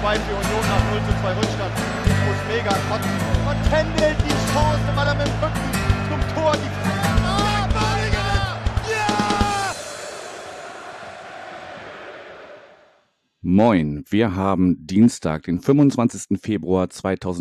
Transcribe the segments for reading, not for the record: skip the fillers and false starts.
2 für Union nach 0:2 Rückstand. Ich muss mega kotzen. Und händelt die Chance, weil er mit dem Rücken zum Tor die Moin, wir haben Dienstag, den 25. Februar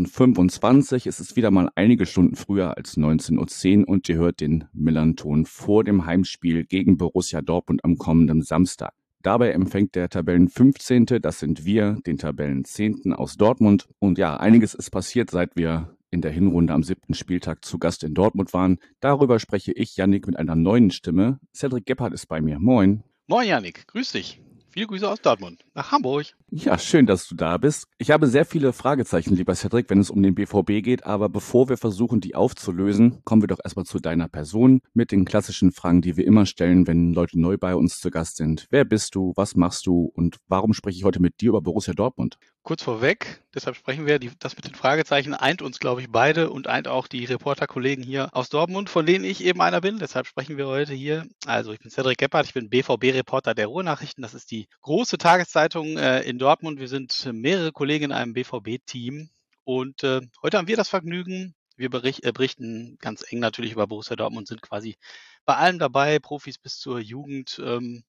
2025. Es ist wieder mal einige Stunden früher als 19:10 Uhr und ihr hört den Millern-Ton vor dem Heimspiel gegen Borussia Dortmund am kommenden Samstag. Dabei empfängt der Tabellen-15., das sind wir, den Tabellen-10. aus Dortmund. Und ja, einiges ist passiert, seit wir in der Hinrunde am 7. Spieltag zu Gast in Dortmund waren. Darüber spreche ich, Yannick, mit einer neuen Stimme. Cedric Gebhardt ist bei mir. Moin. Moin Yannick, grüß dich. Viele Grüße aus Dortmund nach Hamburg. Ja, schön, dass du da bist. Ich habe sehr viele Fragezeichen, lieber Cedric, wenn es um den BVB geht, aber bevor wir versuchen, die aufzulösen, kommen wir doch erstmal zu deiner Person mit den klassischen Fragen, die wir immer stellen, wenn Leute neu bei uns zu Gast sind. Wer bist du, was machst du und warum spreche ich heute mit dir über Borussia Dortmund? Kurz vorweg, deshalb sprechen wir, das mit den Fragezeichen eint uns, glaube ich, beide und eint auch die Reporterkollegen hier aus Dortmund, von denen ich eben einer bin. Deshalb sprechen wir heute hier. Also ich bin Cedric Gebhardt, ich bin BVB-Reporter der Ruhrnachrichten. Das ist die große Tageszeitung in Dortmund. Wir sind mehrere Kollegen in einem BVB-Team und heute haben wir das Vergnügen. Wir berichten ganz eng natürlich über Borussia Dortmund, sind quasi bei allem dabei, Profis bis zur Jugend.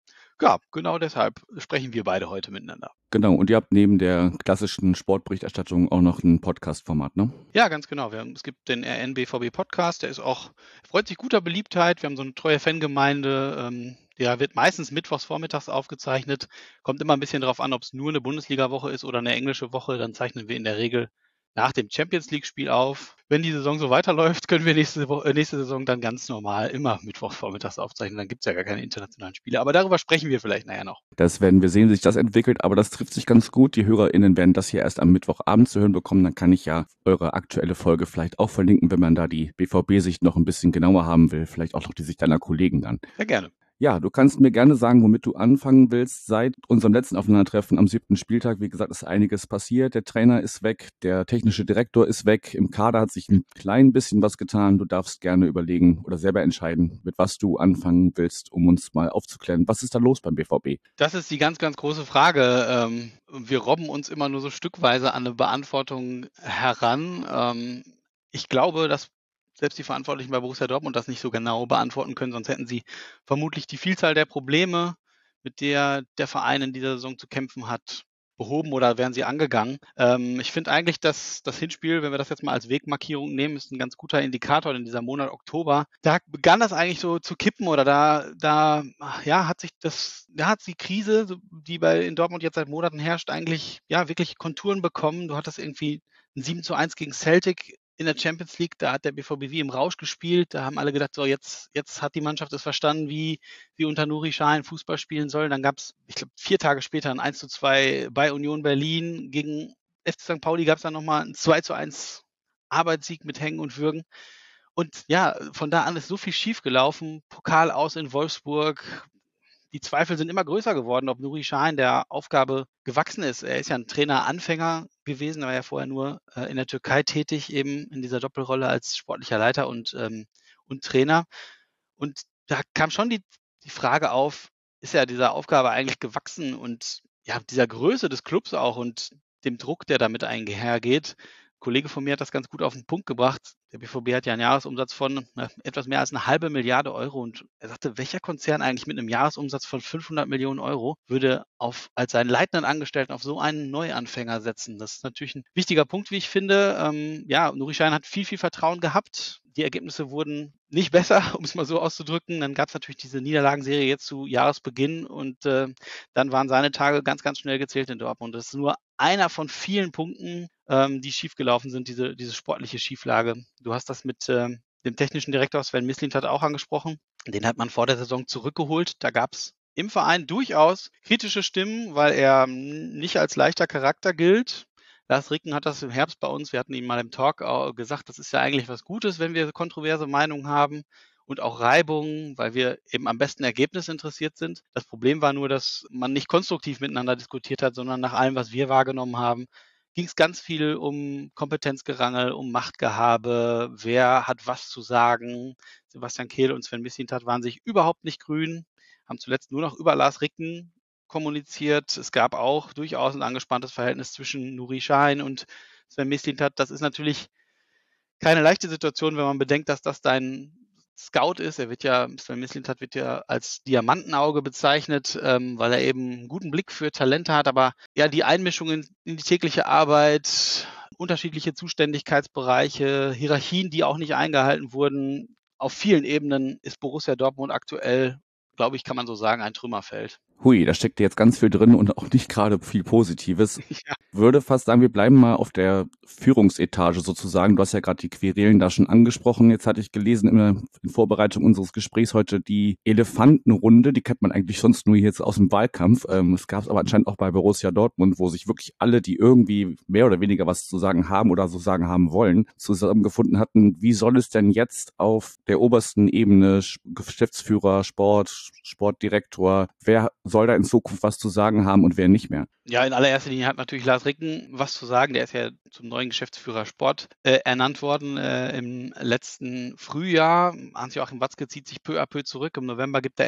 Ja, genau deshalb sprechen wir beide heute miteinander. Genau, und ihr habt neben der klassischen Sportberichterstattung auch noch ein Podcast-Format, ne? Ja, ganz genau. Es gibt den RN-BVB-Podcast, der freut sich guter Beliebtheit. Wir haben so eine treue Fangemeinde. Der wird meistens mittwochs vormittags aufgezeichnet. Kommt immer ein bisschen darauf an, ob es nur eine Bundesliga-Woche ist oder eine englische Woche. Dann zeichnen wir in der Regel nach dem Champions-League-Spiel auf. Wenn die Saison so weiterläuft, können wir nächste Saison dann ganz normal immer mittwochs vormittags aufzeichnen. Dann gibt es ja gar keine internationalen Spiele. Aber darüber sprechen wir vielleicht nachher noch. Das werden wir sehen, wie sich das entwickelt, aber das trifft sich ganz gut. Die HörerInnen werden das hier erst am Mittwochabend zu hören bekommen. Dann kann ich ja eure aktuelle Folge vielleicht auch verlinken, wenn man da die BVB-Sicht noch ein bisschen genauer haben will. Vielleicht auch noch die Sicht deiner Kollegen dann. Sehr gerne. Ja, du kannst mir gerne sagen, womit du anfangen willst. Seit unserem letzten Aufeinandertreffen am 7. Spieltag, wie gesagt, ist einiges passiert. Der Trainer ist weg, der technische Direktor ist weg. Im Kader hat sich ein klein bisschen was getan. Du darfst gerne überlegen oder selber entscheiden, mit was du anfangen willst, um uns mal aufzuklären. Was ist da los beim BVB? Das ist die ganz, ganz große Frage. Wir robben uns immer nur so stückweise an eine Beantwortung heran. Ich glaube, dass selbst die Verantwortlichen bei Borussia Dortmund das nicht so genau beantworten können, sonst hätten sie vermutlich die Vielzahl der Probleme, mit der der Verein in dieser Saison zu kämpfen hat, behoben oder wären sie angegangen. Ich finde eigentlich, dass das Hinspiel, wenn wir das jetzt mal als Wegmarkierung nehmen, ist ein ganz guter Indikator in dieser Monat Oktober. Da begann das eigentlich so zu kippen oder da hat die Krise, die in Dortmund jetzt seit Monaten herrscht, eigentlich wirklich Konturen bekommen. Du hattest irgendwie ein 7:1 gegen Celtic in der Champions League, da hat der BVB wie im Rausch gespielt. Da haben alle gedacht, so jetzt hat die Mannschaft es verstanden, wie unter Nuri Sahin Fußball spielen soll. Dann gab es, ich glaube, 4 Tage später ein 1:2 bei Union Berlin. Gegen FC St. Pauli gab es dann nochmal einen 2:1 Arbeitssieg mit Hängen und Würgen. Und ja, von da an ist so viel schiefgelaufen. Pokal aus in Wolfsburg. Die Zweifel sind immer größer geworden, ob Nuri Sahin der Aufgabe gewachsen ist. Er ist ja ein Trainer-Anfänger gewesen, er war ja vorher nur in der Türkei tätig, eben in dieser Doppelrolle als sportlicher Leiter und Trainer. Und da kam schon die Frage auf, ist er dieser Aufgabe eigentlich gewachsen und ja, dieser Größe des Clubs auch und dem Druck, der damit einhergeht. Ein Kollege von mir hat das ganz gut auf den Punkt gebracht. Der BVB hat ja einen Jahresumsatz von etwas mehr als 1,5 Milliarde Euro und er sagte, welcher Konzern eigentlich mit einem Jahresumsatz von 500 Millionen Euro würde als seinen leitenden Angestellten auf so einen Neuanfänger setzen? Das ist natürlich ein wichtiger Punkt, wie ich finde. Nuri Sahin hat viel, viel Vertrauen gehabt. Die Ergebnisse wurden nicht besser, um es mal so auszudrücken. Dann gab es natürlich diese Niederlagenserie jetzt zu Jahresbeginn und dann waren seine Tage ganz, ganz schnell gezählt in Dortmund. Das ist nur einer von vielen Punkten, die schiefgelaufen sind, diese sportliche Schieflage. Du hast das mit dem technischen Direktor Sven Mislintat auch angesprochen. Den hat man vor der Saison zurückgeholt. Da gab es im Verein durchaus kritische Stimmen, weil er nicht als leichter Charakter gilt. Lars Ricken hat das im Herbst bei uns, wir hatten ihm mal im Talk gesagt, das ist ja eigentlich was Gutes, wenn wir kontroverse Meinungen haben und auch Reibungen, weil wir eben am besten Ergebnis interessiert sind. Das Problem war nur, dass man nicht konstruktiv miteinander diskutiert hat, sondern nach allem, was wir wahrgenommen haben, ging es ganz viel um Kompetenzgerangel, um Machtgehabe, wer hat was zu sagen. Sebastian Kehl und Sven Mislintat waren sich überhaupt nicht grün, haben zuletzt nur noch über Lars Ricken kommuniziert. Es gab auch durchaus ein angespanntes Verhältnis zwischen Nuri Sahin und Sven Mislintat. Das ist natürlich keine leichte Situation, wenn man bedenkt, dass das dein Scout ist. Sven Mislintat wird ja als Diamantenauge bezeichnet, weil er eben einen guten Blick für Talente hat. Aber ja, die Einmischung in die tägliche Arbeit, unterschiedliche Zuständigkeitsbereiche, Hierarchien, die auch nicht eingehalten wurden. Auf vielen Ebenen ist Borussia Dortmund aktuell, glaube ich, kann man so sagen, ein Trümmerfeld. Hui, da steckt jetzt ganz viel drin und auch nicht gerade viel Positives. Ja. Würde fast sagen, wir bleiben mal auf der Führungsetage sozusagen. Du hast ja gerade die Querelen da schon angesprochen. Jetzt hatte ich gelesen in Vorbereitung unseres Gesprächs heute die Elefantenrunde. Die kennt man eigentlich sonst nur jetzt aus dem Wahlkampf. Es gab es aber anscheinend auch bei Borussia Dortmund, wo sich wirklich alle, die irgendwie mehr oder weniger was zu sagen haben oder so sagen haben wollen, zusammengefunden hatten. Wie soll es denn jetzt auf der obersten Ebene, Geschäftsführer, Sportdirektor, wer soll da in Zukunft was zu sagen haben und wer nicht mehr? Ja, in allererster Linie hat natürlich Lars Ricken was zu sagen. Der ist ja zum neuen Geschäftsführer Sport ernannt worden im letzten Frühjahr. Hans-Joachim Watzke zieht sich peu à peu zurück. Im November zieht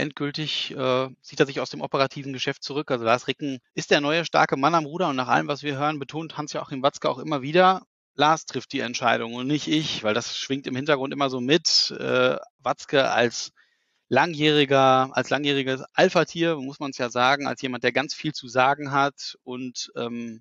er sich aus dem operativen Geschäft zurück. Also Lars Ricken ist der neue starke Mann am Ruder und nach allem, was wir hören, betont Hans-Joachim Watzke auch immer wieder, Lars trifft die Entscheidung und nicht ich, weil das schwingt im Hintergrund immer so mit. Watzke als langjähriges Alpha-Tier, muss man es ja sagen, als jemand, der ganz viel zu sagen hat und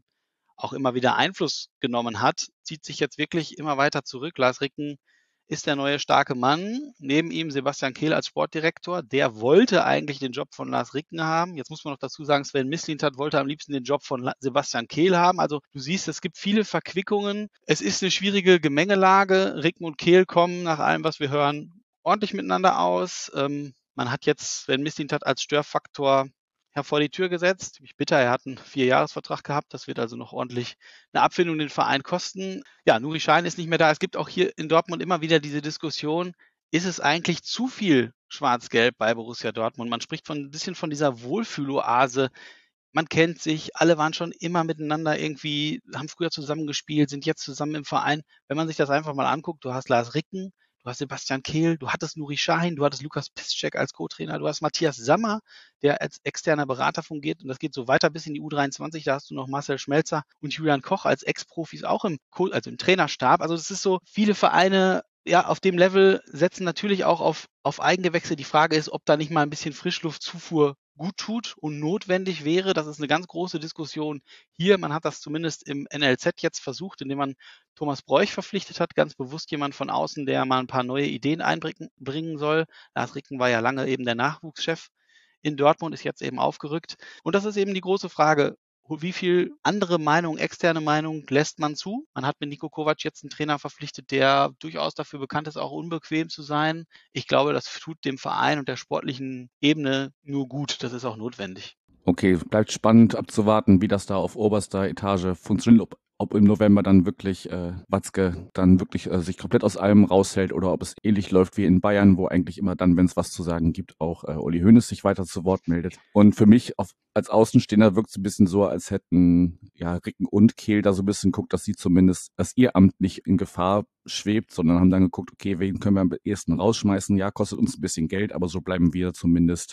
auch immer wieder Einfluss genommen hat, zieht sich jetzt wirklich immer weiter zurück. Lars Ricken ist der neue starke Mann. Neben ihm Sebastian Kehl als Sportdirektor. Der wollte eigentlich den Job von Lars Ricken haben. Jetzt muss man noch dazu sagen, Sven Mislintat wollte am liebsten den Job von Sebastian Kehl haben. Also du siehst, es gibt viele Verquickungen. Es ist eine schwierige Gemengelage. Ricken und Kehl kommen nach allem, was wir hören, ordentlich miteinander aus. Man hat jetzt Sven Mislintat als Störfaktor vor die Tür gesetzt. Mich bitter, er hat einen 4-Jahres-Vertrag gehabt. Das wird also noch ordentlich eine Abfindung den Verein kosten. Ja, Nuri Sahin ist nicht mehr da. Es gibt auch hier in Dortmund immer wieder diese Diskussion, ist es eigentlich zu viel Schwarz-Gelb bei Borussia Dortmund? Man spricht ein bisschen von dieser Wohlfühloase. Man kennt sich, alle waren schon immer miteinander irgendwie, haben früher zusammengespielt, sind jetzt zusammen im Verein. Wenn man sich das einfach mal anguckt, du hast Lars Ricken, du hast Sebastian Kehl, du hattest Nuri Sahin, du hattest Lukas Piszczek als Co-Trainer, du hast Matthias Sammer, der als externer Berater fungiert und das geht so weiter bis in die U23, da hast du noch Marcel Schmelzer und Julian Koch als Ex-Profis auch im Trainerstab. Also es ist so, viele Vereine auf dem Level setzen natürlich auch auf Eigengewächse. Die Frage ist, ob da nicht mal ein bisschen Frischluftzufuhr gut tut und notwendig wäre. Das ist eine ganz große Diskussion hier. Man hat das zumindest im NLZ jetzt versucht, indem man Thomas Bräuch verpflichtet hat, ganz bewusst jemand von außen, der mal ein paar neue Ideen einbringen soll. Lars Ricken war ja lange eben der Nachwuchschef in Dortmund, ist jetzt eben aufgerückt. Und das ist eben die große Frage, wie viel andere Meinung, externe Meinung lässt man zu? Man hat mit Niko Kovac jetzt einen Trainer verpflichtet, der durchaus dafür bekannt ist, auch unbequem zu sein. Ich glaube, das tut dem Verein und der sportlichen Ebene nur gut. Das ist auch notwendig. Okay, bleibt spannend abzuwarten, wie das da auf oberster Etage funktioniert, ob im November dann wirklich Watzke dann wirklich sich komplett aus allem raushält oder ob es ähnlich läuft wie in Bayern, wo eigentlich immer dann, wenn es was zu sagen gibt, auch Uli Hoeneß sich weiter zu Wort meldet. Und für mich als Außenstehender wirkt es ein bisschen so, als hätten Ricken und Kehl da so ein bisschen geguckt, dass ihr Amt nicht in Gefahr schwebt, sondern haben dann geguckt, okay, wen können wir am ehesten rausschmeißen? Ja, kostet uns ein bisschen Geld, aber so behalten wir zumindest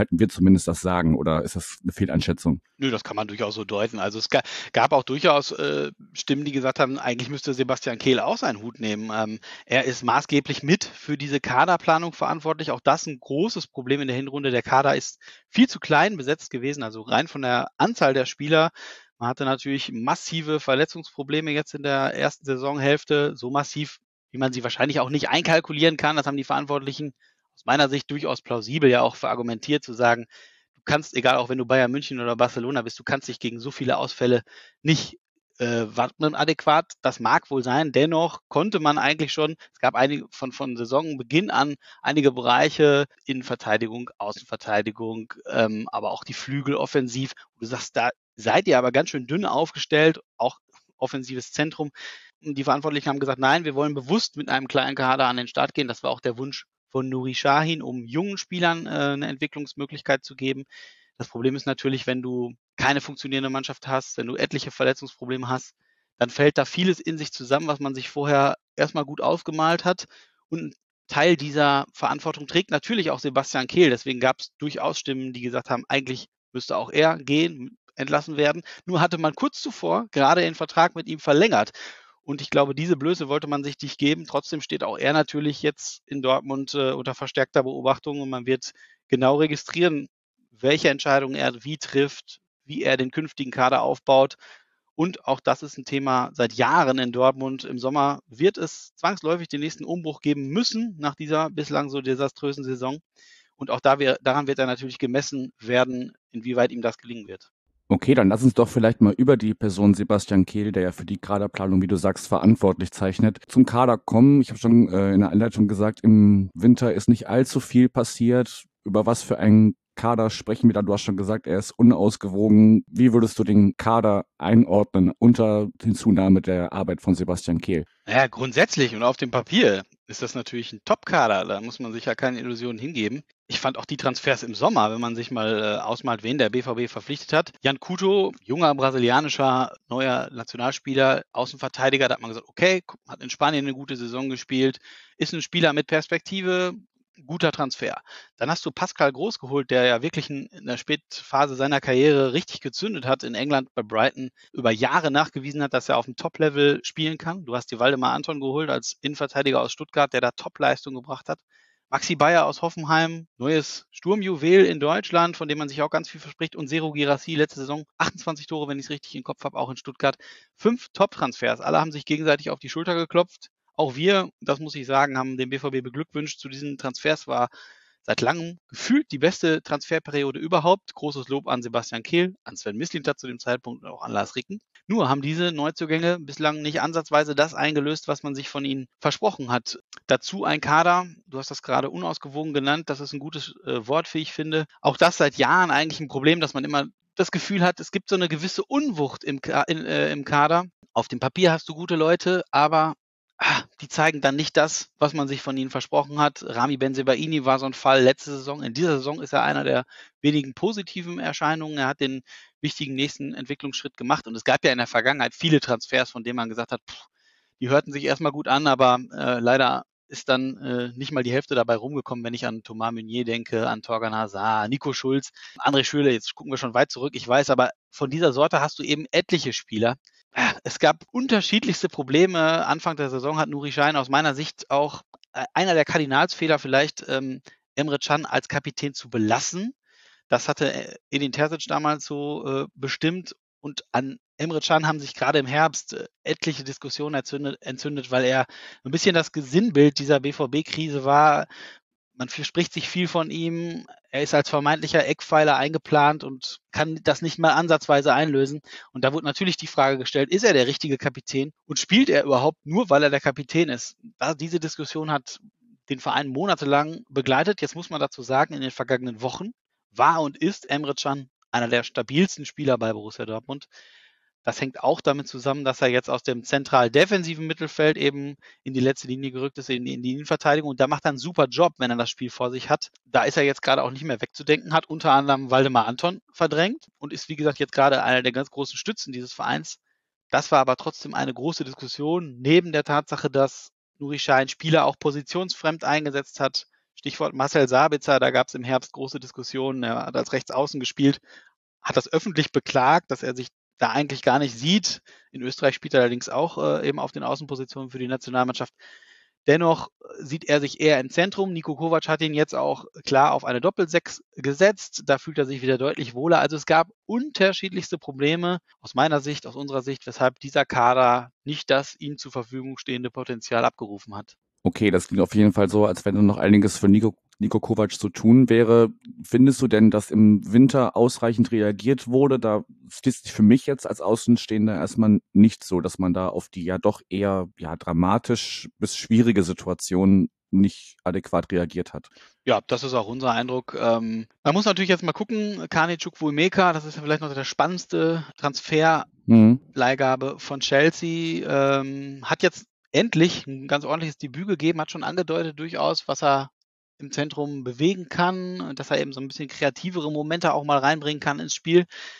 das Sagen, oder ist das eine Fehleinschätzung? Nö, das kann man durchaus so deuten. Also es gab auch durchaus Stimmen, die gesagt haben, eigentlich müsste Sebastian Kehl auch seinen Hut nehmen. Er ist maßgeblich mit für diese Kaderplanung verantwortlich. Auch das ein großes Problem in der Hinrunde. Der Kader ist viel zu klein besetzt gewesen, also rein von der Anzahl der Spieler. Man hatte natürlich massive Verletzungsprobleme jetzt in der ersten Saisonhälfte, so massiv, wie man sie wahrscheinlich auch nicht einkalkulieren kann. Das haben die Verantwortlichen aus meiner Sicht durchaus plausibel ja auch verargumentiert, zu sagen, du kannst, egal auch wenn du Bayern München oder Barcelona bist, du kannst dich gegen so viele Ausfälle nicht wappnen adäquat. Das mag wohl sein. Dennoch konnte man eigentlich schon, es gab einige von Saisonbeginn an einige Bereiche, Innenverteidigung, Außenverteidigung, aber auch die Flügel offensiv. Du sagst, da seid ihr aber ganz schön dünn aufgestellt, auch offensives Zentrum. Und die Verantwortlichen haben gesagt, nein, wir wollen bewusst mit einem kleinen Kader an den Start gehen. Das war auch der Wunsch von Nuri Sahin, um jungen Spielern eine Entwicklungsmöglichkeit zu geben. Das Problem ist natürlich, wenn du keine funktionierende Mannschaft hast, wenn du etliche Verletzungsprobleme hast, dann fällt da vieles in sich zusammen, was man sich vorher erstmal gut ausgemalt hat. Und ein Teil dieser Verantwortung trägt natürlich auch Sebastian Kehl. Deswegen gab es durchaus Stimmen, die gesagt haben, eigentlich müsste auch er gehen, entlassen werden. Nur hatte man kurz zuvor gerade den Vertrag mit ihm verlängert. Und ich glaube, diese Blöße wollte man sich nicht geben. Trotzdem steht auch er natürlich jetzt in Dortmund unter verstärkter Beobachtung und man wird genau registrieren, welche Entscheidungen er wie trifft, wie er den künftigen Kader aufbaut. Und auch das ist ein Thema seit Jahren in Dortmund. Im Sommer wird es zwangsläufig den nächsten Umbruch geben müssen nach dieser bislang so desaströsen Saison. Und auch daran wird er natürlich gemessen werden, inwieweit ihm das gelingen wird. Okay, dann lass uns doch vielleicht mal über die Person Sebastian Kehl, der ja für die Kaderplanung, wie du sagst, verantwortlich zeichnet, zum Kader kommen. Ich habe schon in der Einleitung gesagt, im Winter ist nicht allzu viel passiert. Über was für einen Kader sprechen wir da? Du hast schon gesagt, er ist unausgewogen. Wie würdest du den Kader einordnen unter Hinzunahme der Arbeit von Sebastian Kehl? Naja, grundsätzlich und auf dem Papier ist das natürlich ein Top-Kader. Da muss man sich ja keine Illusionen hingeben. Ich fand auch die Transfers im Sommer, wenn man sich mal ausmalt, wen der BVB verpflichtet hat. Jan Couto, junger brasilianischer neuer Nationalspieler, Außenverteidiger, da hat man gesagt, okay, hat in Spanien eine gute Saison gespielt, ist ein Spieler mit Perspektive, guter Transfer. Dann hast du Pascal Groß geholt, der ja wirklich in der Spätphase seiner Karriere richtig gezündet hat in England bei Brighton, über Jahre nachgewiesen hat, dass er auf dem Top-Level spielen kann. Du hast dir Waldemar Anton geholt als Innenverteidiger aus Stuttgart, der da Top-Leistung gebracht hat. Maxi Bayer aus Hoffenheim, neues Sturmjuwel in Deutschland, von dem man sich auch ganz viel verspricht. Und Serhou Guirassy, letzte Saison 28 Tore, wenn ich es richtig im Kopf habe, auch in Stuttgart. 5 Top-Transfers. Alle haben sich gegenseitig auf die Schulter geklopft. Auch wir, das muss ich sagen, haben den BVB beglückwünscht zu diesen Transfers. War seit langem gefühlt die beste Transferperiode überhaupt. Großes Lob an Sebastian Kehl, an Sven Mislintat zu dem Zeitpunkt und auch an Lars Ricken. Nur haben diese Neuzugänge bislang nicht ansatzweise das eingelöst, was man sich von ihnen versprochen hat. Dazu ein Kader, du hast das gerade unausgewogen genannt, das ist ein gutes Wort, wie ich finde. Auch das seit Jahren eigentlich ein Problem, dass man immer das Gefühl hat, es gibt so eine gewisse Unwucht im Kader. Auf dem Papier hast du gute Leute, aber die zeigen dann nicht das, was man sich von ihnen versprochen hat. Rami Bensebaini war so ein Fall letzte Saison. In dieser Saison ist er einer der wenigen positiven Erscheinungen. Er hat den wichtigen nächsten Entwicklungsschritt gemacht. Und es gab ja in der Vergangenheit viele Transfers, von denen man gesagt hat, die hörten sich erstmal gut an, aber leider ist dann nicht mal die Hälfte dabei rumgekommen, wenn ich an Thomas Meunier denke, an Torgan Hazard, Nico Schulz, André Schürrle, jetzt gucken wir schon weit zurück, ich weiß, aber von dieser Sorte hast du eben etliche Spieler. Es gab unterschiedlichste Probleme. Anfang der Saison hat Nuri Sahin aus meiner Sicht auch einer der Kardinalsfehler vielleicht, Emre Can als Kapitän zu belassen. Das hatte Edin Terzic damals so bestimmt. Und an Emre Can haben sich gerade im Herbst etliche Diskussionen entzündet, weil er ein bisschen das Gesinnbild dieser BVB-Krise war. Man verspricht sich viel von ihm. Er ist als vermeintlicher Eckpfeiler eingeplant und kann das nicht mal ansatzweise einlösen. Und da wurde natürlich die Frage gestellt, ist er der richtige Kapitän und spielt er überhaupt nur, weil er der Kapitän ist? Diese Diskussion hat den Verein monatelang begleitet. Jetzt muss man dazu sagen, in den vergangenen Wochen war und ist Emre Can einer der stabilsten Spieler bei Borussia Dortmund. Das hängt auch damit zusammen, dass er jetzt aus dem zentral defensiven Mittelfeld eben in die letzte Linie gerückt ist, in die Innenverteidigung. Und da macht er einen super Job, wenn er das Spiel vor sich hat. Da ist er jetzt gerade auch nicht mehr wegzudenken, hat unter anderem Waldemar Anton verdrängt und ist, wie gesagt, jetzt gerade einer der ganz großen Stützen dieses Vereins. Das war aber trotzdem eine große Diskussion, neben der Tatsache, dass Nuri Sahin Spieler auch positionsfremd eingesetzt hat. Stichwort Marcel Sabitzer, da gab es im Herbst große Diskussionen. Er hat als Rechtsaußen gespielt, hat das öffentlich beklagt, dass er sich da eigentlich gar nicht sieht. In Österreich spielt er allerdings auch eben auf den Außenpositionen für die Nationalmannschaft. Dennoch sieht er sich eher im Zentrum. Niko Kovac hat ihn jetzt auch klar auf eine Doppelsechs gesetzt. Da fühlt er sich wieder deutlich wohler. Also es gab unterschiedlichste Probleme aus meiner Sicht, aus unserer Sicht, weshalb dieser Kader nicht das ihm zur Verfügung stehende Potenzial abgerufen hat. Okay, das klingt auf jeden Fall so, als wenn noch einiges für Niko Kovac zu tun wäre. Findest du denn, dass im Winter ausreichend reagiert wurde? Da ist sich für mich jetzt als Außenstehender erstmal nicht so, dass man da auf die ja doch eher dramatisch bis schwierige Situation nicht adäquat reagiert hat. Ja, das ist auch unser Eindruck. Man muss natürlich jetzt mal gucken, Kane Chukwuemeka, das ist ja vielleicht noch der spannendste Transfer-Leihgabe von Chelsea, hat jetzt endlich ein ganz ordentliches Debüt gegeben, hat schon angedeutet durchaus, was er im Zentrum bewegen kann, dass er eben so ein bisschen kreativere Momente auch mal reinbringen kann ins Spiel.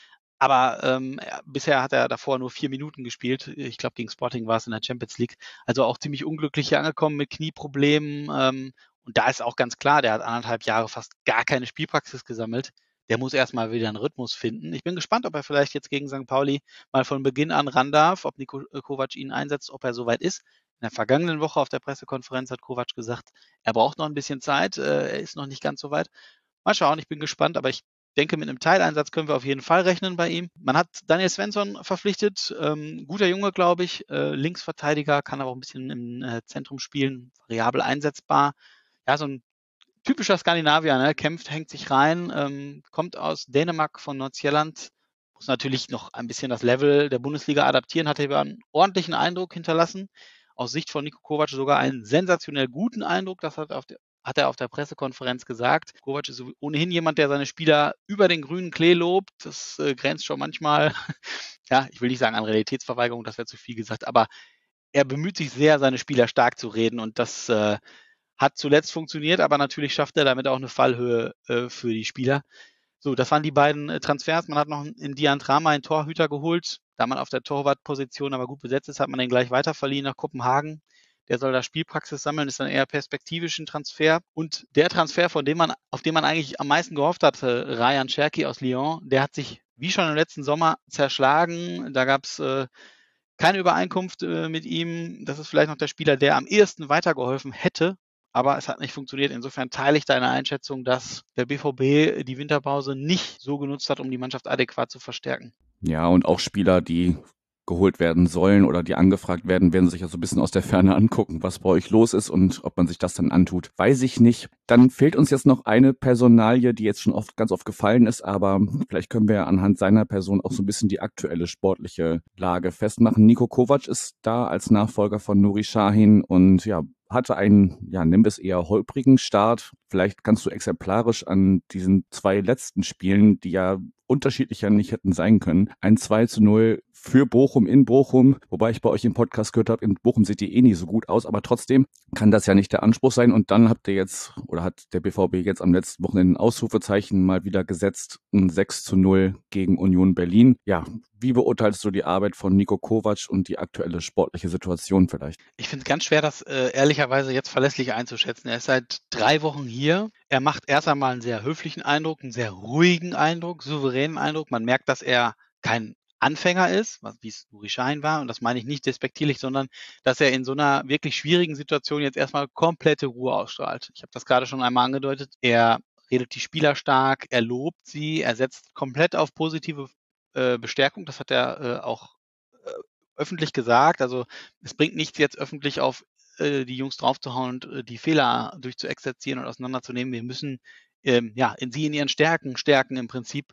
Aber bisher hat er davor nur 4 Minuten gespielt. Ich glaube, gegen Sporting war es in der Champions League. Also auch ziemlich unglücklich hier angekommen mit Knieproblemen. Und da ist auch ganz klar, der hat 1,5 Jahre fast gar keine Spielpraxis gesammelt. der muss erstmal wieder einen Rhythmus finden. Ich bin gespannt, ob er vielleicht jetzt gegen St. Pauli mal von Beginn an ran darf, ob Niko Kovac ihn einsetzt, ob er soweit ist. In der vergangenen Woche auf der Pressekonferenz hat Kovac gesagt, er braucht noch ein bisschen Zeit, er ist noch nicht ganz so weit. Mal schauen, ich bin gespannt, aber ich denke, mit einem Teileinsatz können wir auf jeden Fall rechnen bei ihm. Man hat Daniel Svensson verpflichtet, guter Junge, glaube ich, Linksverteidiger, kann aber auch ein bisschen im Zentrum spielen, variabel einsetzbar. Ja, so ein typischer Skandinavier, ne? Kämpft, hängt sich rein, kommt aus Dänemark von Nordsjælland, muss natürlich noch ein bisschen das Level der Bundesliga adaptieren, hat aber einen ordentlichen Eindruck hinterlassen. Aus Sicht von Niko Kovac sogar einen sensationell guten Eindruck, das hat er auf der Pressekonferenz gesagt. Kovac ist ohnehin jemand, der seine Spieler über den grünen Klee lobt. Das grenzt schon manchmal, ja, ich will nicht sagen an Realitätsverweigerung, das wäre zu viel gesagt, aber er bemüht sich sehr, seine Spieler stark zu reden und das hat zuletzt funktioniert, aber natürlich schafft er damit auch eine Fallhöhe für die Spieler. So, das waren die beiden Transfers. Man hat noch in Dian Drama einen Torhüter geholt. Da man auf der Torwartposition aber gut besetzt ist, hat man den gleich weiterverliehen nach Kopenhagen. Der soll da Spielpraxis sammeln, ist dann eher perspektivisch ein Transfer. Und der Transfer, auf den man eigentlich am meisten gehofft hatte, Ryan Cherki aus Lyon, der hat sich wie schon im letzten Sommer zerschlagen. Da gab es keine Übereinkunft mit ihm. Das ist vielleicht noch der Spieler, der am ehesten weitergeholfen hätte. Aber es hat nicht funktioniert. Insofern teile ich deine Einschätzung, dass der BVB die Winterpause nicht so genutzt hat, um die Mannschaft adäquat zu verstärken. Ja, und auch Spieler, die geholt werden sollen oder die angefragt werden, werden sich ja so ein bisschen aus der Ferne angucken, was bei euch los ist und ob man sich das dann antut. Weiß ich nicht. Dann fehlt uns jetzt noch eine Personalie, die jetzt schon ganz oft gefallen ist, aber vielleicht können wir anhand seiner Person auch so ein bisschen die aktuelle sportliche Lage festmachen. Niko Kovac ist da als Nachfolger von Nuri Sahin und ja, hatte einen, ja, nimm es eher holprigen Start. Vielleicht kannst du exemplarisch an diesen 2 letzten Spielen, die ja unterschiedlicher nicht hätten sein können, ein 2:0 für Bochum in Bochum, wobei ich bei euch im Podcast gehört habe, in Bochum sieht die eh nie so gut aus, aber trotzdem kann das ja nicht der Anspruch sein. Und dann hat der BVB jetzt am letzten Wochenende ein Ausrufezeichen mal wieder gesetzt, ein 6:0 gegen Union Berlin. Ja, wie beurteilst du die Arbeit von Niko Kovac und die aktuelle sportliche Situation vielleicht? Ich finde es ganz schwer, das ehrlicherweise jetzt verlässlich einzuschätzen. Er ist seit 3 Wochen hier. Er macht erst einmal einen sehr höflichen Eindruck, einen sehr ruhigen Eindruck, souveränen Eindruck. Man merkt, dass er kein Anfänger ist, wie es Nuri Sahin war. Und das meine ich nicht despektierlich, sondern dass er in so einer wirklich schwierigen Situation jetzt erstmal komplette Ruhe ausstrahlt. Ich habe das gerade schon einmal angedeutet. Er redet die Spieler stark, er lobt sie, er setzt komplett auf positive Bestärkung. Das hat er auch öffentlich gesagt. Also es bringt nichts, jetzt öffentlich auf die Jungs draufzuhauen und die Fehler durchzuexerzieren und auseinanderzunehmen. Wir müssen in ihren Stärken stärken im Prinzip,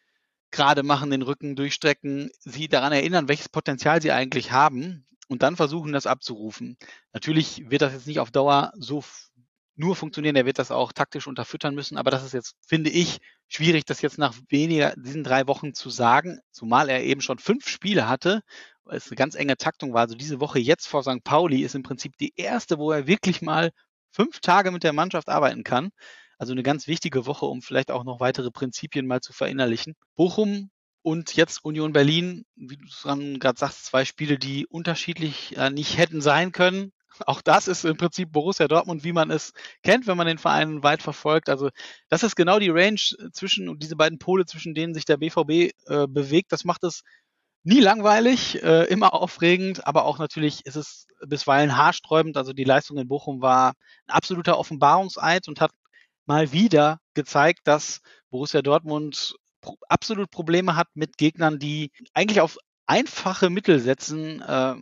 gerade machen, den Rücken durchstrecken, sie daran erinnern, welches Potenzial sie eigentlich haben und dann versuchen, das abzurufen. Natürlich wird das jetzt nicht auf Dauer so nur funktionieren, er wird das auch taktisch unterfüttern müssen, aber das ist jetzt, finde ich, schwierig, das jetzt nach diesen 3 Wochen zu sagen, zumal er eben schon 5 Spiele hatte, weil es eine ganz enge Taktung war. Also diese Woche jetzt vor St. Pauli ist im Prinzip die erste, wo er wirklich mal 5 Tage mit der Mannschaft arbeiten kann. Also eine ganz wichtige Woche, um vielleicht auch noch weitere Prinzipien mal zu verinnerlichen. Bochum und jetzt Union Berlin, wie du es gerade sagst, 2 Spiele, die unterschiedlich nicht hätten sein können. Auch das ist im Prinzip Borussia Dortmund, wie man es kennt, wenn man den Verein weit verfolgt. Also das ist genau die Range und diese beiden Pole, zwischen denen sich der BVB bewegt. Das macht es nie langweilig, immer aufregend, aber auch natürlich ist es bisweilen haarsträubend. Also die Leistung in Bochum war ein absoluter Offenbarungseid und hat mal wieder gezeigt, dass Borussia Dortmund absolut Probleme hat mit Gegnern, die eigentlich auf einfache Mittel setzen,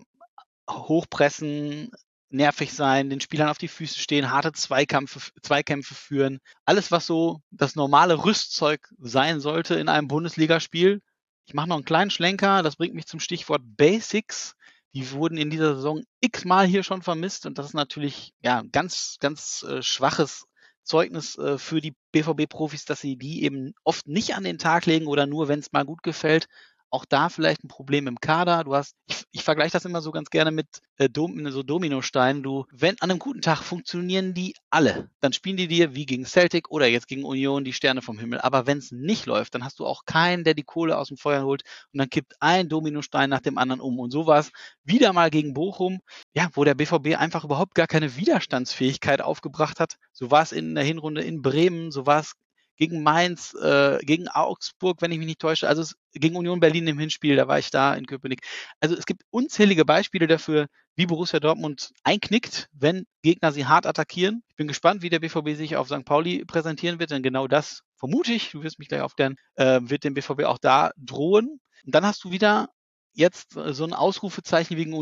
hochpressen, nervig sein, den Spielern auf die Füße stehen, harte Zweikämpfe führen. Alles, was so das normale Rüstzeug sein sollte in einem Bundesligaspiel. Ich mache noch einen kleinen Schlenker, das bringt mich zum Stichwort Basics. Die wurden in dieser Saison x-mal hier schon vermisst und das ist natürlich ja ganz, ganz schwaches Zeugnis für die BVB-Profis, dass sie die eben oft nicht an den Tag legen oder nur, wenn es mal gut gefällt. Auch da vielleicht ein Problem im Kader. Ich vergleiche das immer so ganz gerne mit so Dominosteinen. Wenn an einem guten Tag funktionieren die alle, dann spielen die dir wie gegen Celtic oder jetzt gegen Union die Sterne vom Himmel. Aber wenn es nicht läuft, dann hast du auch keinen, der die Kohle aus dem Feuer holt und dann kippt ein Dominostein nach dem anderen um. Und so war es wieder mal gegen Bochum, ja, wo der BVB einfach überhaupt gar keine Widerstandsfähigkeit aufgebracht hat. So war es in der Hinrunde in Bremen, so war es gegen Mainz, gegen Augsburg, wenn ich mich nicht täusche, also gegen Union Berlin im Hinspiel, da war ich da in Köpenick. Also es gibt unzählige Beispiele dafür, wie Borussia Dortmund einknickt, wenn Gegner sie hart attackieren. Ich bin gespannt, wie der BVB sich auf St. Pauli präsentieren wird, denn genau das vermute ich, du wirst mich gleich aufklären, wird dem BVB auch da drohen. Und dann hast du wieder jetzt so ein Ausrufezeichen wie gegen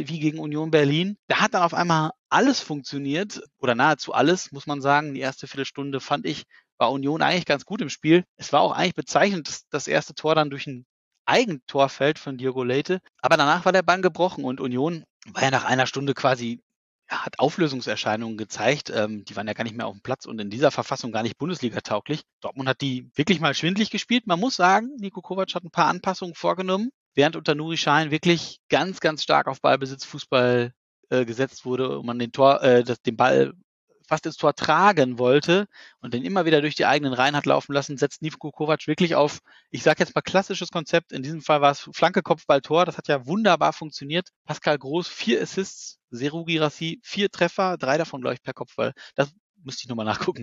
Union Berlin. Da hat dann auf einmal alles funktioniert oder nahezu alles, muss man sagen. Die erste Viertelstunde fand ich, war Union eigentlich ganz gut im Spiel. Es war auch eigentlich bezeichnend, dass das erste Tor dann durch ein Eigentor fällt von Diogo Leite. Aber danach war der Bann gebrochen und Union war ja nach einer Stunde quasi, ja, hat Auflösungserscheinungen gezeigt. Die waren ja gar nicht mehr auf dem Platz und in dieser Verfassung gar nicht Bundesliga-tauglich. Dortmund hat die wirklich mal schwindlig gespielt. Man muss sagen, Niko Kovac hat ein paar Anpassungen vorgenommen, während unter Nuri Sahin wirklich ganz, ganz stark auf Ballbesitzfußball gesetzt wurde und man den Ball fast ins Tor tragen wollte und den immer wieder durch die eigenen Reihen hat laufen lassen, setzt Niko Kovac wirklich auf, ich sage jetzt mal klassisches Konzept. In diesem Fall war es Flanke, Kopfball, Tor. Das hat ja wunderbar funktioniert. Pascal Groß, 4 Assists, Serhou Guirassy, 4 Treffer, 3 davon, glaube ich, per Kopfball. Das müsste ich nochmal nachgucken.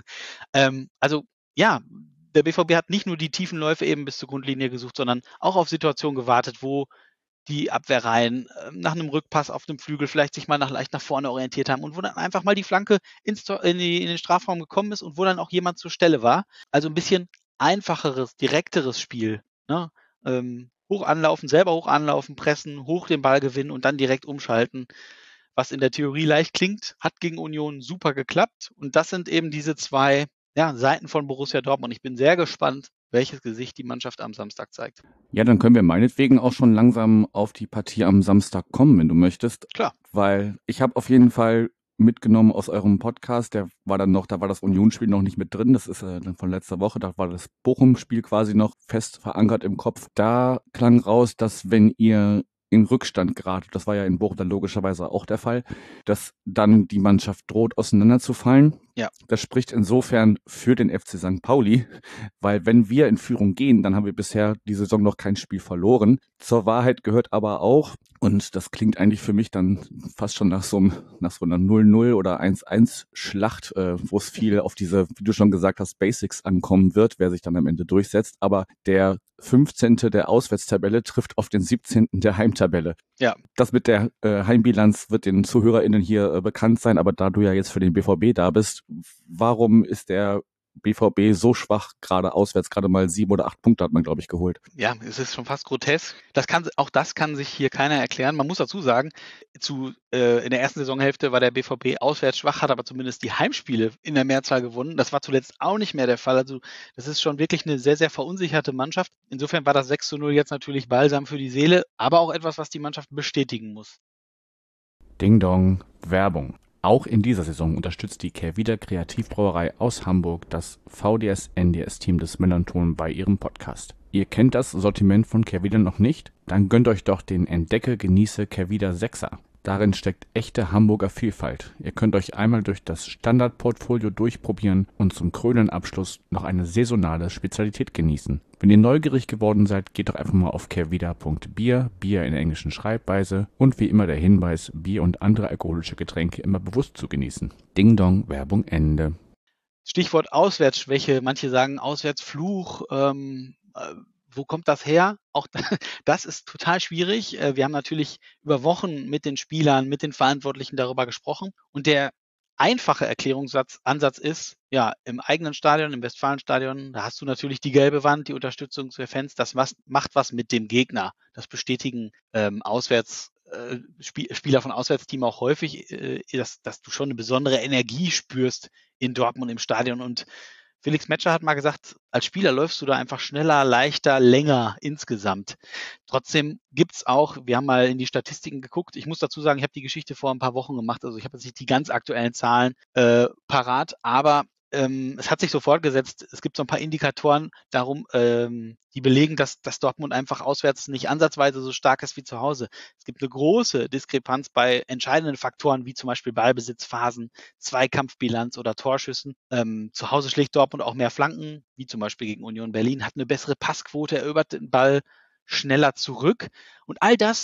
Also ja, der BVB hat nicht nur die tiefen Läufe eben bis zur Grundlinie gesucht, sondern auch auf Situationen gewartet, wo die Abwehrreihen nach einem Rückpass auf dem Flügel vielleicht sich mal leicht nach vorne orientiert haben und wo dann einfach mal die Flanke in den Strafraum gekommen ist und wo dann auch jemand zur Stelle war. Also ein bisschen einfacheres, direkteres Spiel. Ne? Hoch anlaufen, selber hoch anlaufen, pressen, hoch den Ball gewinnen und dann direkt umschalten. Was in der Theorie leicht klingt, hat gegen Union super geklappt. Und das sind eben diese zwei Seiten von Borussia Dortmund. Ich bin sehr gespannt, welches Gesicht die Mannschaft am Samstag zeigt. Ja, dann können wir meinetwegen auch schon langsam auf die Partie am Samstag kommen, wenn du möchtest. Klar. Weil ich habe auf jeden Fall mitgenommen aus eurem Podcast, da war das Unionsspiel noch nicht mit drin, das ist dann von letzter Woche, da war das Bochum-Spiel quasi noch fest verankert im Kopf. Da klang raus, dass wenn ihr in Rückstand geratet, das war ja in Bochum dann logischerweise auch der Fall, dass dann die Mannschaft droht auseinanderzufallen. Ja. Das spricht insofern für den FC St. Pauli, weil wenn wir in Führung gehen, dann haben wir bisher die Saison noch kein Spiel verloren. Zur Wahrheit gehört aber auch, und das klingt eigentlich für mich dann fast schon nach so einer 0-0 oder 1-1 Schlacht, wo es viel auf diese, wie du schon gesagt hast, Basics ankommen wird, wer sich dann am Ende durchsetzt. Aber der 15. der Auswärtstabelle trifft auf den 17. der Heimtabelle. Ja. Das mit der Heimbilanz wird den ZuhörerInnen hier bekannt sein, aber da du ja jetzt für den BVB da bist, warum ist der BVB so schwach, gerade auswärts, gerade mal 7 oder 8 Punkte hat man, glaube ich, geholt. Ja, es ist schon fast grotesk. Auch das kann sich hier keiner erklären. Man muss dazu sagen, in der ersten Saisonhälfte war der BVB auswärts schwach, hat aber zumindest die Heimspiele in der Mehrzahl gewonnen. Das war zuletzt auch nicht mehr der Fall. Also das ist schon wirklich eine sehr, sehr verunsicherte Mannschaft. Insofern war das 6-0 jetzt natürlich Balsam für die Seele, aber auch etwas, was die Mannschaft bestätigen muss. Ding Dong, Werbung. Auch in dieser Saison unterstützt die Kehrwieder Kreativbrauerei aus Hamburg das VDS-NDS-Team des Melanton bei ihrem Podcast. Ihr kennt das Sortiment von Kehrwieder noch nicht? Dann gönnt euch doch den Entdecke, Genieße Kehrwieder 6er. Darin steckt echte Hamburger Vielfalt. Ihr könnt euch einmal durch das Standardportfolio durchprobieren und zum krönenden Abschluss noch eine saisonale Spezialität genießen. Wenn ihr neugierig geworden seid, geht doch einfach mal auf kehrwieder.bier, Bier in der englischen Schreibweise und wie immer der Hinweis, Bier und andere alkoholische Getränke immer bewusst zu genießen. Ding Dong, Werbung Ende. Stichwort Auswärtsschwäche, manche sagen Auswärtsfluch, wo kommt das her? Auch das ist total schwierig. Wir haben natürlich über Wochen mit den Spielern, mit den Verantwortlichen darüber gesprochen. Und der einfache Erklärungsansatz ist, ja, im eigenen Stadion, im Westfalenstadion, da hast du natürlich die gelbe Wand, die Unterstützung der Fans. Das macht was mit dem Gegner. Das bestätigen Spieler von Auswärtsteam auch häufig, dass du schon eine besondere Energie spürst in Dortmund im Stadion. Und Felix Metscher hat mal gesagt, als Spieler läufst du da einfach schneller, leichter, länger insgesamt. Trotzdem gibt's auch, wir haben mal in die Statistiken geguckt, ich muss dazu sagen, ich habe die Geschichte vor ein paar Wochen gemacht, also ich habe jetzt nicht die ganz aktuellen Zahlen parat, aber es hat sich so fortgesetzt, es gibt so ein paar Indikatoren darum, die belegen, dass Dortmund einfach auswärts nicht ansatzweise so stark ist wie zu Hause. Es gibt eine große Diskrepanz bei entscheidenden Faktoren, wie zum Beispiel Ballbesitzphasen, Zweikampfbilanz oder Torschüssen. Zu Hause schlägt Dortmund auch mehr Flanken, wie zum Beispiel gegen Union Berlin, hat eine bessere Passquote, erobert den Ball schneller zurück. Und all das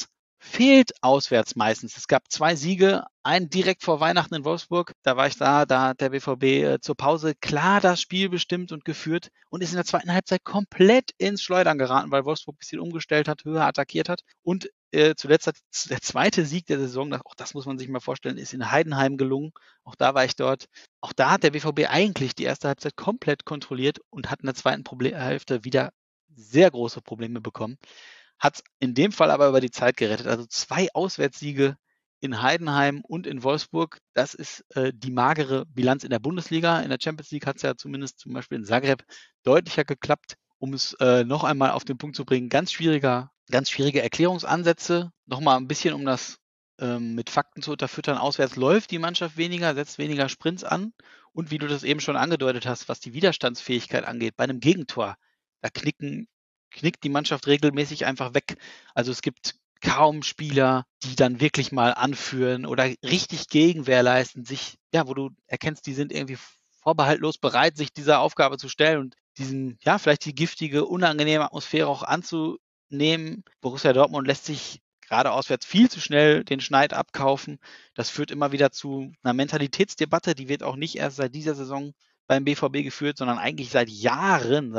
fehlt auswärts meistens. Es gab 2 Siege, einen direkt vor Weihnachten in Wolfsburg. Da war ich da hat der BVB zur Pause klar das Spiel bestimmt und geführt und ist in der zweiten Halbzeit komplett ins Schleudern geraten, weil Wolfsburg ein bisschen umgestellt hat, höher attackiert hat. Und zuletzt hat der zweite Sieg der Saison, auch das muss man sich mal vorstellen, ist in Heidenheim gelungen. Auch da war ich dort. Auch da hat der BVB eigentlich die erste Halbzeit komplett kontrolliert und hat in der zweiten Hälfte wieder sehr große Probleme bekommen. Hat es in dem Fall aber über die Zeit gerettet. Also 2 Auswärtssiege in Heidenheim und in Wolfsburg. Das ist die magere Bilanz in der Bundesliga. In der Champions League hat es ja zumindest zum Beispiel in Zagreb deutlicher geklappt. Um es noch einmal auf den Punkt zu bringen, ganz schwierige Erklärungsansätze. Nochmal ein bisschen, um das mit Fakten zu unterfüttern. Auswärts läuft die Mannschaft weniger, setzt weniger Sprints an. Und wie du das eben schon angedeutet hast, was die Widerstandsfähigkeit angeht, bei einem Gegentor, da knickt die Mannschaft regelmäßig einfach weg. Also es gibt kaum Spieler, die dann wirklich mal anführen oder richtig Gegenwehr leisten, wo du erkennst, die sind irgendwie vorbehaltlos bereit, sich dieser Aufgabe zu stellen und vielleicht die giftige, unangenehme Atmosphäre auch anzunehmen. Borussia Dortmund lässt sich gerade auswärts viel zu schnell den Schneid abkaufen. Das führt immer wieder zu einer Mentalitätsdebatte, die wird auch nicht erst seit dieser Saison beim BVB geführt, sondern eigentlich seit Jahren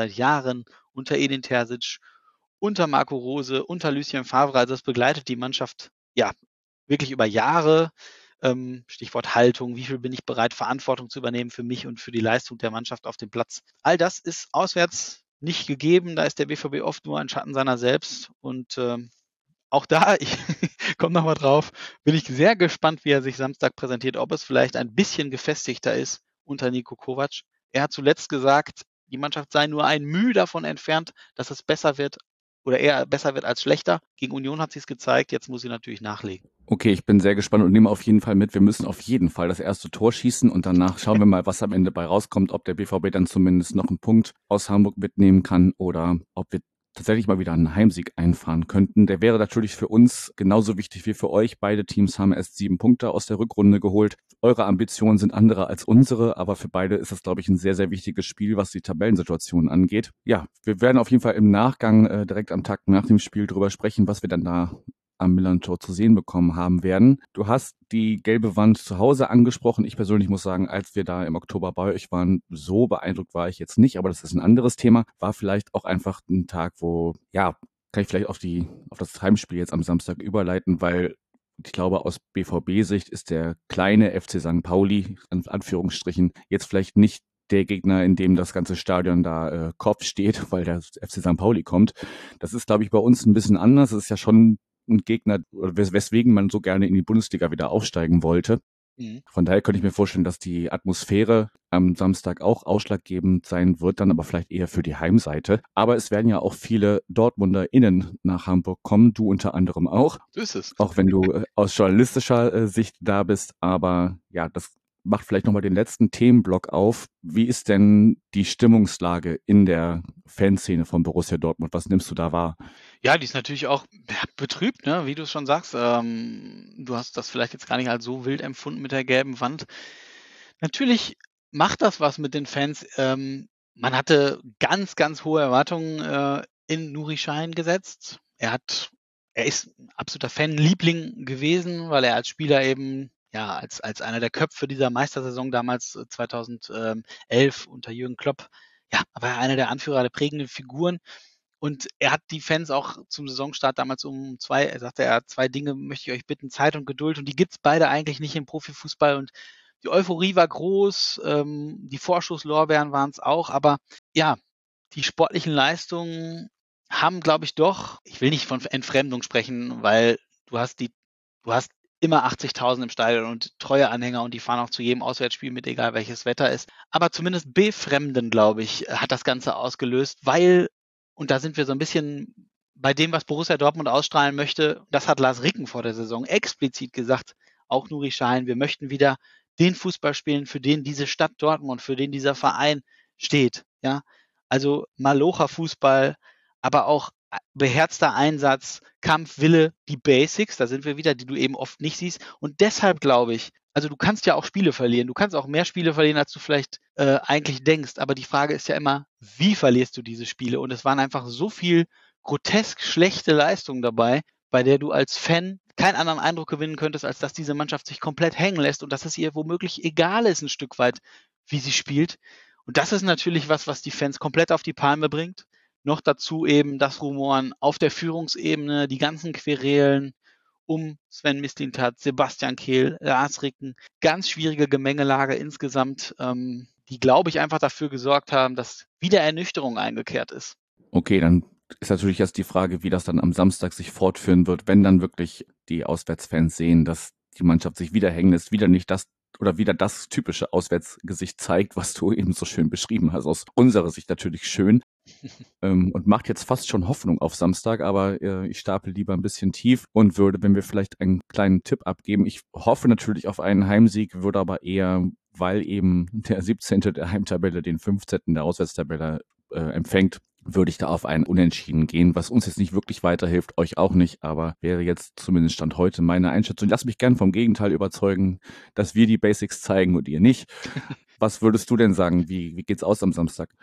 unter Edin Terzic, unter Marco Rose, unter Lucien Favre. Also das begleitet die Mannschaft wirklich über Jahre. Stichwort Haltung, wie viel bin ich bereit, Verantwortung zu übernehmen für mich und für die Leistung der Mannschaft auf dem Platz. All das ist auswärts nicht gegeben. Da ist der BVB oft nur ein Schatten seiner selbst. Und auch da, ich komme nochmal drauf, bin ich sehr gespannt, wie er sich Samstag präsentiert, ob es vielleicht ein bisschen gefestigter ist unter Niko Kovac. Er hat zuletzt gesagt, die Mannschaft sei nur ein Mühe davon entfernt, dass es besser wird oder eher besser wird als schlechter. Gegen Union hat sie es gezeigt, jetzt muss sie natürlich nachlegen. Okay, ich bin sehr gespannt und nehme auf jeden Fall mit. Wir müssen auf jeden Fall das erste Tor schießen und danach schauen wir mal, was am Ende bei rauskommt, ob der BVB dann zumindest noch einen Punkt aus Hamburg mitnehmen kann oder ob wir tatsächlich mal wieder einen Heimsieg einfahren könnten. Der wäre natürlich für uns genauso wichtig wie für euch. Beide Teams haben erst 7 Punkte aus der Rückrunde geholt. Eure Ambitionen sind andere als unsere, aber für beide ist das, glaube ich, ein sehr, sehr wichtiges Spiel, was die Tabellensituation angeht. Ja, wir werden auf jeden Fall im Nachgang direkt am Tag nach dem Spiel drüber sprechen, was wir dann da am Millern-Tor zu sehen bekommen haben werden. Du hast die gelbe Wand zu Hause angesprochen. Ich persönlich muss sagen, als wir da im Oktober bei euch waren, so beeindruckt war ich jetzt nicht, aber das ist ein anderes Thema. War vielleicht auch einfach ein Tag, wo, kann ich vielleicht auf das Heimspiel jetzt am Samstag überleiten, weil ich glaube, aus BVB-Sicht ist der kleine FC St. Pauli, in Anführungsstrichen, jetzt vielleicht nicht der Gegner, in dem das ganze Stadion da Kopf steht, weil der FC St. Pauli kommt. Das ist, glaube ich, bei uns ein bisschen anders. Es ist ja schon ein Gegner, weswegen man so gerne in die Bundesliga wieder aufsteigen wollte. Von daher könnte ich mir vorstellen, dass die Atmosphäre am Samstag auch ausschlaggebend sein wird, dann aber vielleicht eher für die Heimseite. Aber es werden ja auch viele DortmunderInnen nach Hamburg kommen, du unter anderem auch. So ist es. Auch wenn du aus journalistischer Sicht da bist. Aber ja, das macht vielleicht nochmal den letzten Themenblock auf. Wie ist denn die Stimmungslage in der Fanszene von Borussia Dortmund? Was nimmst du da wahr? Ja, die ist natürlich auch betrübt, ne? Wie du es schon sagst. Du hast das vielleicht jetzt gar nicht als so wild empfunden mit der gelben Wand. Natürlich macht das was mit den Fans. Man hatte ganz, ganz hohe Erwartungen in Nuri Sahin gesetzt. Er ist ein absoluter Fanliebling gewesen, weil er als Spieler eben als einer der Köpfe dieser Meistersaison damals 2011 unter Jürgen Klopp, war er einer der Anführer, der prägenden Figuren. Und er hat die Fans auch zum Saisonstart damals er sagte, 2 Dinge möchte ich euch bitten, Zeit und Geduld. Und die gibt's beide eigentlich nicht im Profifußball. Und die Euphorie war groß, die Vorschusslorbeeren waren es auch. Aber die sportlichen Leistungen haben, glaube ich, doch, ich will nicht von Entfremdung sprechen, weil du hast immer 80.000 im Stadion und treue Anhänger und die fahren auch zu jedem Auswärtsspiel mit, egal welches Wetter ist. Aber zumindest befremden, glaube ich, hat das Ganze ausgelöst, weil, und da sind wir so ein bisschen bei dem, was Borussia Dortmund ausstrahlen möchte, das hat Lars Ricken vor der Saison explizit gesagt, auch Nuri Sahin, wir möchten wieder den Fußball spielen, für den diese Stadt Dortmund, für den dieser Verein steht. Ja? Also Malocher-Fußball, aber auch beherzter Einsatz, Kampf, Wille, die Basics, da sind wir wieder, die du eben oft nicht siehst. Und deshalb glaube ich, also du kannst ja auch Spiele verlieren, du kannst auch mehr Spiele verlieren, als du vielleicht eigentlich denkst. Aber die Frage ist ja immer, wie verlierst du diese Spiele? Und es waren einfach so viel grotesk schlechte Leistungen dabei bei der du als Fan keinen anderen Eindruck gewinnen könntest, als dass diese Mannschaft sich komplett hängen lässt und dass es ihr womöglich egal ist ein Stück weit, wie sie spielt. Und das ist natürlich was die Fans komplett auf die Palme bringt. Noch dazu eben das Rumoren auf der Führungsebene, die ganzen Querelen um Sven Mislintat, Sebastian Kehl, Lars Ricken. Ganz schwierige Gemengelage insgesamt, die, glaube ich, einfach dafür gesorgt haben, dass wieder Ernüchterung eingekehrt ist. Okay, dann ist natürlich jetzt die Frage, wie das dann am Samstag sich fortführen wird, wenn dann wirklich die Auswärtsfans sehen, dass die Mannschaft sich wieder hängen lässt, wieder nicht das oder wieder das typische Auswärtsgesicht zeigt, was du eben so schön beschrieben hast. Aus unserer Sicht natürlich schön. Und macht jetzt fast schon Hoffnung auf Samstag, aber ich stapel lieber ein bisschen tief und würde, wenn wir vielleicht einen kleinen Tipp abgeben, ich hoffe natürlich auf einen Heimsieg, würde aber eher, weil eben der 17. der Heimtabelle den 15. der Auswärtstabelle empfängt, würde ich da auf einen Unentschieden gehen, was uns jetzt nicht wirklich weiterhilft, euch auch nicht, aber wäre jetzt zumindest Stand heute meine Einschätzung. Lass mich gern vom Gegenteil überzeugen, dass wir die Basics zeigen und ihr nicht. Was würdest du denn sagen? Wie geht's aus am Samstag?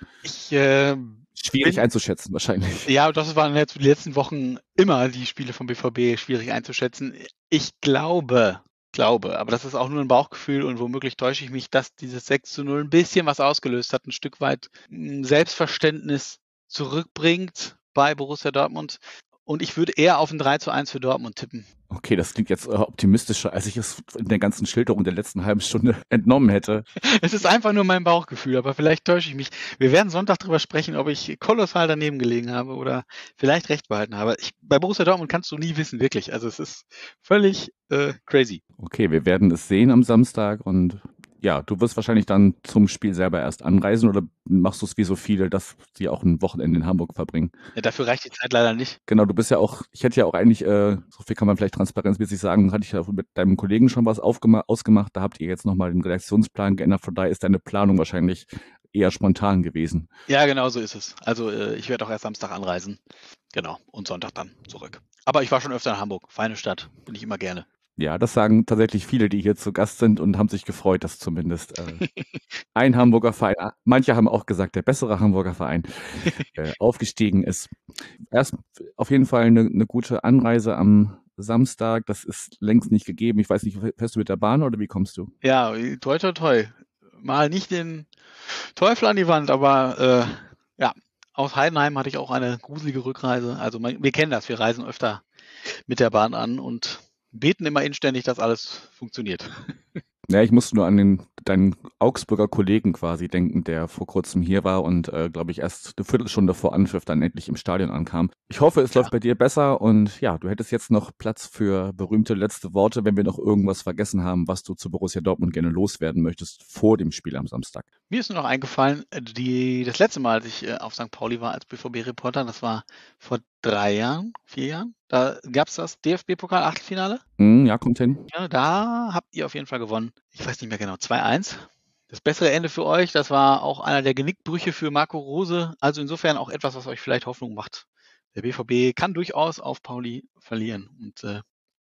Schwierig einzuschätzen wahrscheinlich. Ja, das waren jetzt die letzten Wochen immer die Spiele vom BVB schwierig einzuschätzen. Ich glaube, aber das ist auch nur ein Bauchgefühl und womöglich täusche ich mich, dass dieses 6:0 ein bisschen was ausgelöst hat, ein Stück weit Selbstverständnis zurückbringt bei Borussia Dortmund. Und ich würde eher auf ein 3:1 für Dortmund tippen. Okay, das klingt jetzt optimistischer, als ich es in der ganzen Schilderung der letzten halben Stunde entnommen hätte. Es ist einfach nur mein Bauchgefühl, aber vielleicht täusche ich mich. Wir werden Sonntag darüber sprechen, ob ich kolossal daneben gelegen habe oder vielleicht recht behalten habe. Bei Borussia Dortmund kannst du nie wissen, wirklich. Also es ist völlig crazy. Okay, wir werden es sehen am Samstag und ja, du wirst wahrscheinlich dann zum Spiel selber erst anreisen oder machst du es wie so viele, dass sie auch ein Wochenende in Hamburg verbringen? Ja, dafür reicht die Zeit leider nicht. Genau, du bist ja auch, ich hätte ja auch eigentlich, so viel kann man vielleicht transparenzmäßig sagen, hatte ich ja mit deinem Kollegen schon was ausgemacht, da habt ihr jetzt nochmal den Redaktionsplan geändert, von daher ist deine Planung wahrscheinlich eher spontan gewesen. Ja, genau so ist es. Also ich werde auch erst Samstag anreisen. Genau, und Sonntag dann zurück. Aber ich war schon öfter in Hamburg, feine Stadt, bin ich immer gerne. Ja, das sagen tatsächlich viele, die hier zu Gast sind und haben sich gefreut, dass zumindest ein Hamburger Verein, manche haben auch gesagt, der bessere Hamburger Verein aufgestiegen ist. Erst auf jeden Fall eine gute Anreise am Samstag, das ist längst nicht gegeben. Ich weiß nicht, fährst du mit der Bahn oder wie kommst du? Ja, toi, toi, toi. Mal nicht den Teufel an die Wand, aber ja, aus Heidenheim hatte ich auch eine gruselige Rückreise. Also wir kennen das, wir reisen öfter mit der Bahn an und beten immer inständig, dass alles funktioniert. Ja, ich musste nur an deinen Augsburger Kollegen quasi denken, der vor kurzem hier war und, glaube ich, erst eine Viertelstunde vor Anpfiff dann endlich im Stadion ankam. Ich hoffe, es läuft bei dir besser und ja, du hättest jetzt noch Platz für berühmte letzte Worte, wenn wir noch irgendwas vergessen haben, was du zu Borussia Dortmund gerne loswerden möchtest vor dem Spiel am Samstag. Mir ist nur noch eingefallen, das letzte Mal, als ich auf St. Pauli war als BVB-Reporter, das war vor 4 Jahren, da gab es das DFB-Pokal-Achtelfinale. Ja, kommt hin. Ja, da habt ihr auf jeden Fall gewonnen. Ich weiß nicht mehr genau, 2:1. Das bessere Ende für euch, das war auch einer der Genickbrüche für Marco Rose. Also insofern auch etwas, was euch vielleicht Hoffnung macht. Der BVB kann durchaus auf Pauli verlieren. Und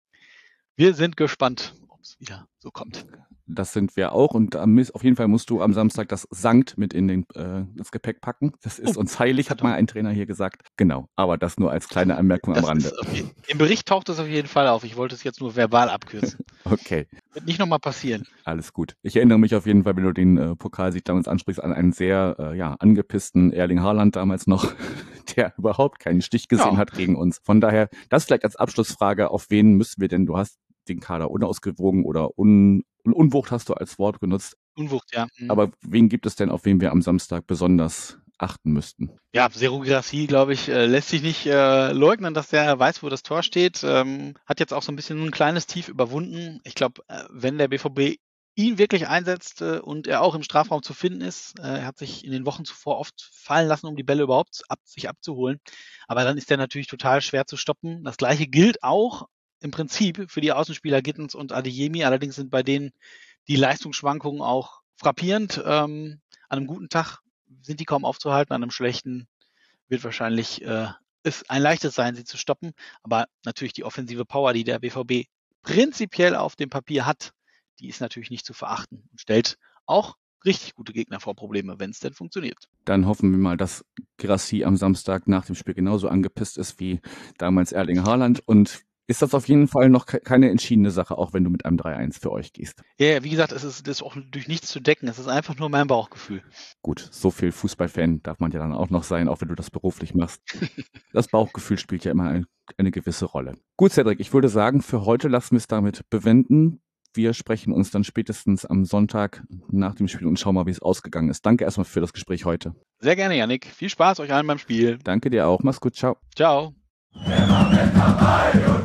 wir sind gespannt, ob es wieder so kommt. Das sind wir auch und auf jeden Fall musst du am Samstag das Sankt mit in das Gepäck packen. Das ist uns heilig, hat mal ein Trainer hier gesagt. Genau, aber das nur als kleine Anmerkung am Rande. Im Bericht taucht es auf jeden Fall auf. Ich wollte es jetzt nur verbal abkürzen. Okay. Wird nicht nochmal passieren. Alles gut. Ich erinnere mich auf jeden Fall, wenn du den Pokalsieg damals ansprichst, an einen sehr angepissten Erling Haaland damals noch, der überhaupt keinen Stich gesehen hat gegen uns. Von daher, das vielleicht als Abschlussfrage, auf wen müssen wir denn, du hast den Kader unausgewogen oder Unwucht hast du als Wort genutzt. Unwucht, ja. Aber wen gibt es denn, auf wen wir am Samstag besonders achten müssten? Ja, Serugrassi, glaube ich, lässt sich nicht leugnen, dass der weiß, wo das Tor steht. Hat jetzt auch so ein bisschen ein kleines Tief überwunden. Ich glaube, wenn der BVB ihn wirklich einsetzt und er auch im Strafraum zu finden ist, er hat sich in den Wochen zuvor oft fallen lassen, um die Bälle überhaupt sich abzuholen. Aber dann ist der natürlich total schwer zu stoppen. Das Gleiche gilt auch im Prinzip für die Außenspieler Gittens und Adeyemi. Allerdings sind bei denen die Leistungsschwankungen auch frappierend. An einem guten Tag sind die kaum aufzuhalten, an einem schlechten wird wahrscheinlich es ein leichtes sein, sie zu stoppen. Aber natürlich die offensive Power, die der BVB prinzipiell auf dem Papier hat, die ist natürlich nicht zu verachten und stellt auch richtig gute Gegner vor Probleme, wenn es denn funktioniert. Dann hoffen wir mal, dass Guirassy am Samstag nach dem Spiel genauso angepisst ist wie damals Erling Haaland und ist das auf jeden Fall noch keine entschiedene Sache, auch wenn du mit einem 3-1 für euch gehst. Ja, wie gesagt, das ist auch durch nichts zu decken. Es ist einfach nur mein Bauchgefühl. Gut, so viel Fußballfan darf man ja dann auch noch sein, auch wenn du das beruflich machst. Das Bauchgefühl spielt ja immer eine gewisse Rolle. Gut, Cedric, ich würde sagen, für heute lassen wir es damit bewenden. Wir sprechen uns dann spätestens am Sonntag nach dem Spiel und schauen mal, wie es ausgegangen ist. Danke erstmal für das Gespräch heute. Sehr gerne, Yannick. Viel Spaß euch allen beim Spiel. Danke dir auch. Mach's gut. Ciao. Ciao.